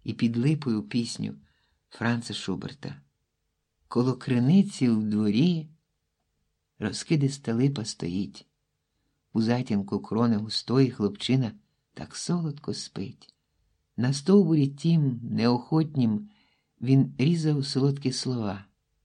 і під липою пісню Франца Шуберта. Коло криниці в дворі розкидиста липа стоїть. У затінку крони густої хлопчина так солодко спить. На стовбурі тім неохотнім він різав солодкі слова.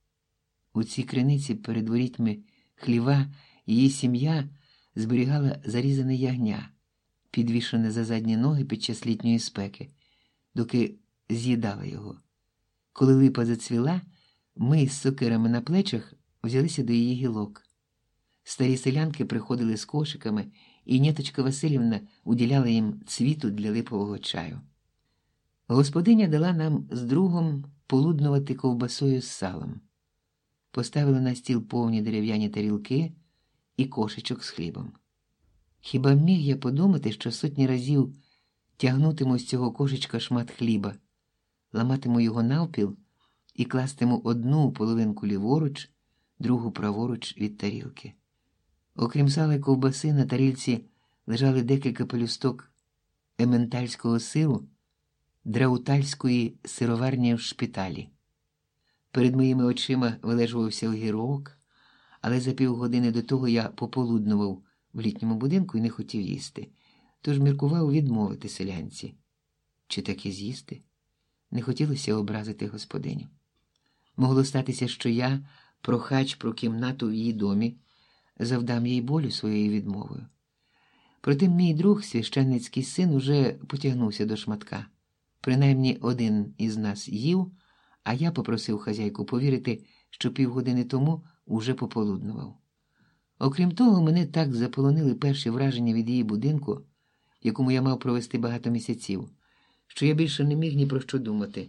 У цій криниці перед ворітьми хліва її сім'я зберігала зарізане ягня, підвішене за задні ноги під час літньої спеки, доки з'їдала його. Коли липа зацвіла, ми з сокирами на плечах взялися до її гілок. Старі селянки приходили з кошиками, і Нєточка Василівна уділяла їм цвіту для липового чаю. Господиня дала нам з другом полуднувати ковбасою з салом. Поставила на стіл повні дерев'яні тарілки і кошечок з хлібом. Хіба міг я подумати, що сотні разів тягнутиму з цього кошечка шмат хліба, ламатиму його навпіл і кластиму одну половинку ліворуч, другу праворуч від тарілки. Окрім сала й ковбаси, на тарілці лежали декілька пелюсток ементальського сиру драутальської сироварні в шпиталі. Перед моїми очима вилежувався огірок, але за півгодини до того я пополуднував в літньому будинку і не хотів їсти, тож міркував відмовити селянці. Чи таки з'їсти? Не хотілося образити господиню. Могло статися, що я, прохач про кімнату в її домі, завдам їй болю своєю відмовою. Проте мій друг, священницький син, уже потягнувся до шматка. Принаймні один із нас їв, а я попросив хазяйку повірити, що півгодини тому уже пополуднував. Окрім того, мене так заполонили перші враження від її будинку, в якому я мав провести багато місяців, що я більше не міг ні про що думати.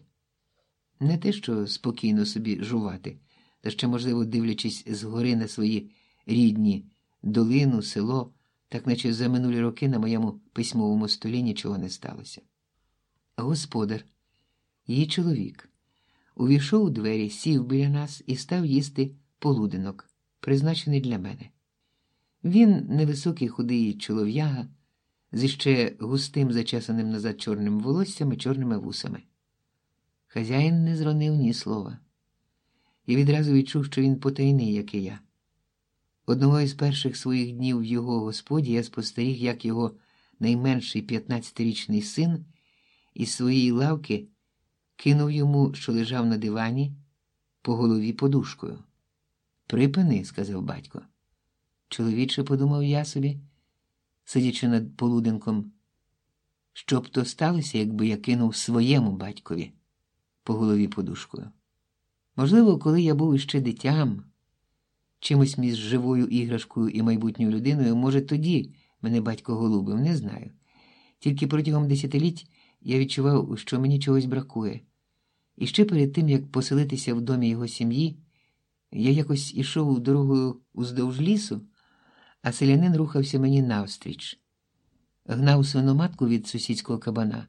Не те, що спокійно собі жувати, та ще, можливо, дивлячись згори на свої рідні долину, село, так наче за минулі роки на моєму письмовому столі нічого не сталося. Господар, її чоловік, увійшов у двері, сів біля нас і став їсти полуденок, призначений для мене. Він невисокий худий чолов'яга, зі ще густим зачесаним назад чорним волоссям і чорними вусами. Хазяїн не зронив ні слова. Я відразу відчув, що він потайний, як і я. Одного із перших своїх днів в його господі я спостеріг, як його найменший 15-річний син із своєї лавки кинув йому, що лежав на дивані, по голові подушкою. «Припини», – сказав батько. Чоловіче, подумав я собі, сидячи над полуденком, що б то сталося, якби я кинув своєму батькові по голові подушкою. Можливо, коли я був іще дитям, чимось між живою іграшкою і майбутньою людиною, може, тоді мене батько голубив, не знаю. Тільки протягом десятиліть я відчував, що мені чогось бракує. І ще перед тим, як поселитися в домі його сім'ї, я якось ішов дорогою уздовж лісу, а селянин рухався мені навстріч. Гнав свиноматку від сусідського кабана.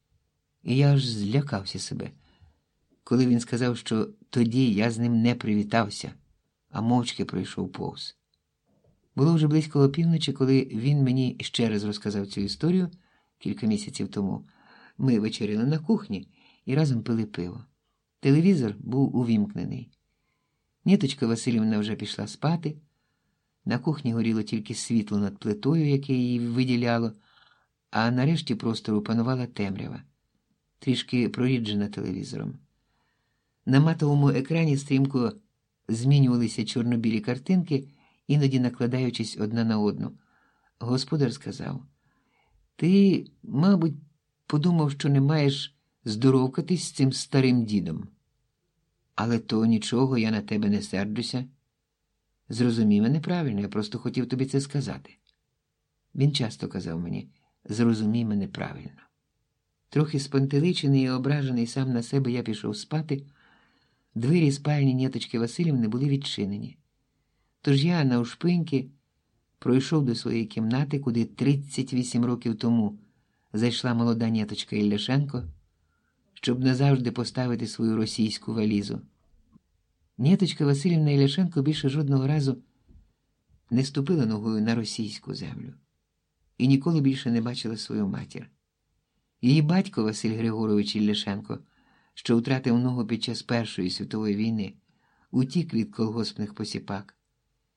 І я аж злякався себе, коли він сказав, що тоді я з ним не привітався, а мовчки пройшов повз. Було вже близько опівночі, коли він мені ще раз розказав цю історію кілька місяців тому. Ми вечеряли на кухні і разом пили пиво. Телевізор був увімкнений. Нєточка Василівна вже пішла спати. На кухні горіло тільки світло над плитою, яке її виділяло, а нарешті простору панувала темрява, трішки проріджена телевізором. На матовому екрані стрімко змінювалися чорно-білі картинки, іноді накладаючись одна на одну. Господар сказав: «Ти, мабуть, подумав, що не маєш здоровкатись з цим старим дідом. Але то нічого, я на тебе не серджуся. Зрозумій мене правильно, я просто хотів тобі це сказати». Він часто казав мені: «Зрозумій мене правильно». Трохи спантеличений і ображений сам на себе, я пішов спати. Двері спальні Нєточки Василівни були відчинені. Тож я навшпиньки пройшов до своєї кімнати, куди 38 років тому зайшла молода Нєточка Ілляшенко, щоб назавжди поставити свою російську валізу. Нєточка Василівна Ілляшенко більше жодного разу не ступила ногою на російську землю і ніколи більше не бачила свою матір. Її батько Василь Григорович Ілляшенко, що втратив ногу під час Першої світової війни, утік від колгоспних посіпак.